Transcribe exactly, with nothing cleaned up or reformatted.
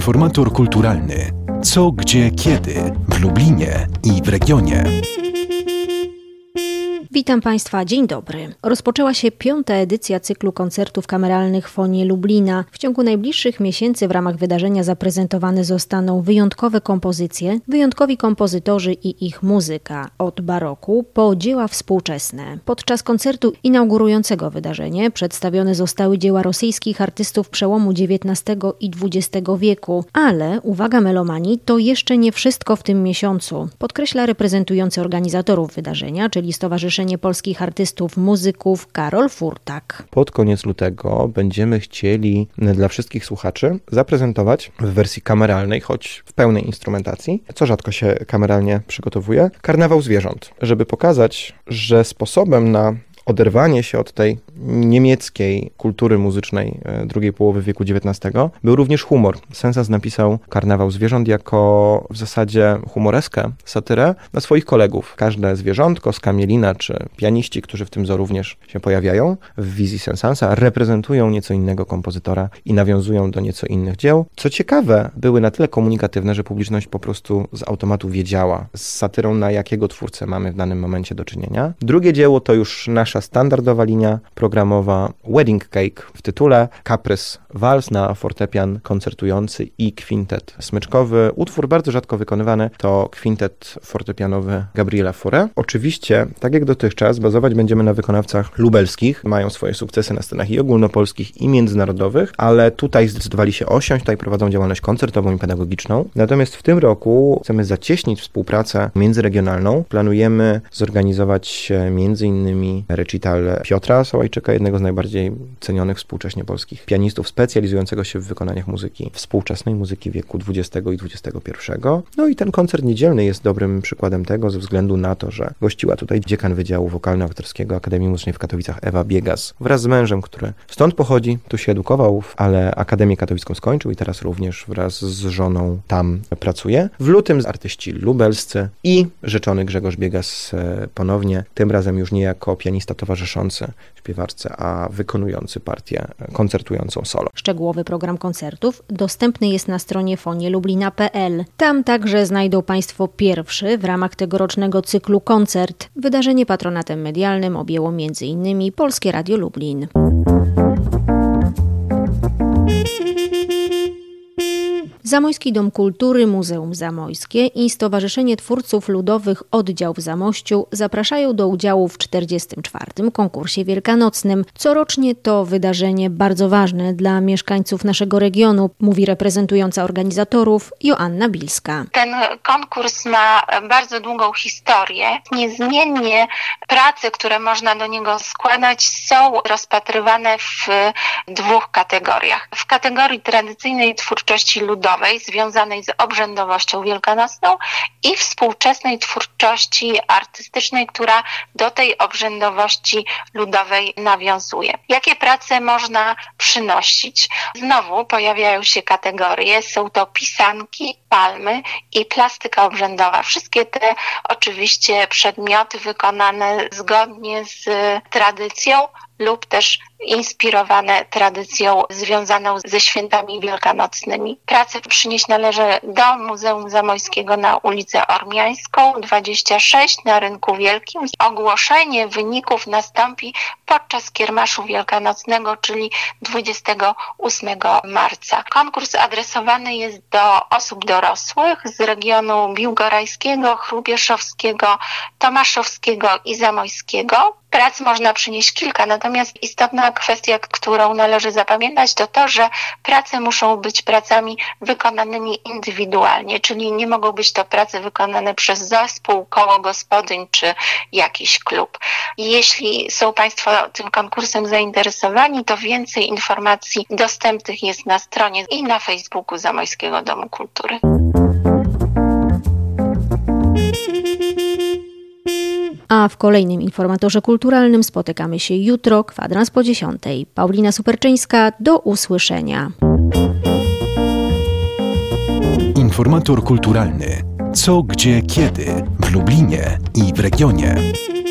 Informator kulturalny. Co, gdzie, kiedy w Lublinie i w regionie. Witam Państwa, dzień dobry. Rozpoczęła się piąta edycja cyklu koncertów kameralnych Fonie Lublina. W ciągu najbliższych miesięcy w ramach wydarzenia zaprezentowane zostaną wyjątkowe kompozycje, wyjątkowi kompozytorzy i ich muzyka, od baroku po dzieła współczesne. Podczas koncertu inaugurującego wydarzenie przedstawione zostały dzieła rosyjskich artystów przełomu dziewiętnastego i dwudziestego wieku, ale, uwaga melomani, to jeszcze nie wszystko w tym miesiącu, podkreśla reprezentujący organizatorów wydarzenia, czyli Stowarzyszenie Polskich Artystów Muzyków Karol Furtak. Pod koniec lutego będziemy chcieli dla wszystkich słuchaczy zaprezentować w wersji kameralnej, choć w pełnej instrumentacji, co rzadko się kameralnie przygotowuje, karnawał zwierząt, żeby pokazać, że sposobem na oderwanie się od tej niemieckiej kultury muzycznej drugiej połowy wieku dziewiętnastego był również humor. Sensas napisał Karnawał zwierząt jako w zasadzie humoreskę, satyrę na swoich kolegów. Każde zwierzątko, skamielina czy pianiści, którzy w tym zoo również się pojawiają w wizji Sensasa, reprezentują nieco innego kompozytora i nawiązują do nieco innych dzieł. Co ciekawe, były na tyle komunikatywne, że publiczność po prostu z automatu wiedziała z satyrą, na jakiego twórcę mamy w danym momencie do czynienia. Drugie dzieło to już nasza standardowa linia programowa Wedding Cake w tytule, kaprys, wals na fortepian koncertujący i kwintet smyczkowy. Utwór bardzo rzadko wykonywany to kwintet fortepianowy Gabriela Fauré. Oczywiście, tak jak dotychczas, bazować będziemy na wykonawcach lubelskich. Mają swoje sukcesy na scenach i ogólnopolskich, i międzynarodowych, ale tutaj zdecydowali się osiąść, tutaj prowadzą działalność koncertową i pedagogiczną. Natomiast w tym roku chcemy zacieśnić współpracę międzyregionalną. Planujemy zorganizować między innymi recital Piotra Sołajczyka, jednego z najbardziej cenionych współcześnie polskich pianistów specjalizującego się w wykonaniach muzyki współczesnej, muzyki wieku dwudziestego i dwudziestego pierwszego. No i ten koncert niedzielny jest dobrym przykładem tego ze względu na to, że gościła tutaj dziekan Wydziału Wokalno-Aktorskiego Akademii Muzycznej w Katowicach Ewa Biegas wraz z mężem, który stąd pochodzi, tu się edukował, ale Akademię Katowicką skończył i teraz również wraz z żoną tam pracuje. W lutym artyści lubelscy i rzeczony Grzegorz Biegas ponownie, tym razem już nie jako pianista towarzyszący śpiewarce, a wykonujący partię koncertującą solo. Szczegółowy program koncertów dostępny jest na stronie fonie lublina kropka p l. Tam także znajdą Państwo pierwszy w ramach tegorocznego cyklu koncert. Wydarzenie patronatem medialnym objęło między innymi Polskie Radio Lublin. Zamojski Dom Kultury, Muzeum Zamojskie i Stowarzyszenie Twórców Ludowych Oddział w Zamościu zapraszają do udziału w czterdziestym czwartym konkursie wielkanocnym. Corocznie to wydarzenie bardzo ważne dla mieszkańców naszego regionu, mówi reprezentująca organizatorów Joanna Bilska. Ten konkurs ma bardzo długą historię. Niezmiennie prace, które można do niego składać, są rozpatrywane w dwóch kategoriach. W kategorii tradycyjnej twórczości ludowej, związanej z obrzędowością wielkanocną i współczesnej twórczości artystycznej, która do tej obrzędowości ludowej nawiązuje. Jakie prace można przynosić? Znowu pojawiają się kategorie, są to pisanki, palmy i plastyka obrzędowa. Wszystkie te oczywiście przedmioty wykonane zgodnie z tradycją lub też inspirowane tradycją związaną ze świętami wielkanocnymi. Pracę przynieść należy do Muzeum Zamojskiego na ulicę Ormiańską dwadzieścia sześć na Rynku Wielkim. Ogłoszenie wyników nastąpi podczas kiermaszu wielkanocnego, czyli dwudziestego ósmego marca. Konkurs adresowany jest do osób dorosłych z regionu biłgorajskiego, chrubieszowskiego, tomaszowskiego i zamojskiego. Prac można przynieść kilka, natomiast istotna kwestia, którą należy zapamiętać, to to, że prace muszą być pracami wykonanymi indywidualnie, czyli nie mogą być to prace wykonane przez zespół, koło gospodyń czy jakiś klub. Jeśli są Państwo tym konkursem zainteresowani, to więcej informacji dostępnych jest na stronie i na Facebooku Zamojskiego Domu Kultury. A w kolejnym informatorze kulturalnym spotykamy się jutro, kwadrans po dziesiątej. Paulina Superczyńska, do usłyszenia. Informator kulturalny. Co, gdzie, kiedy w Lublinie i w regionie.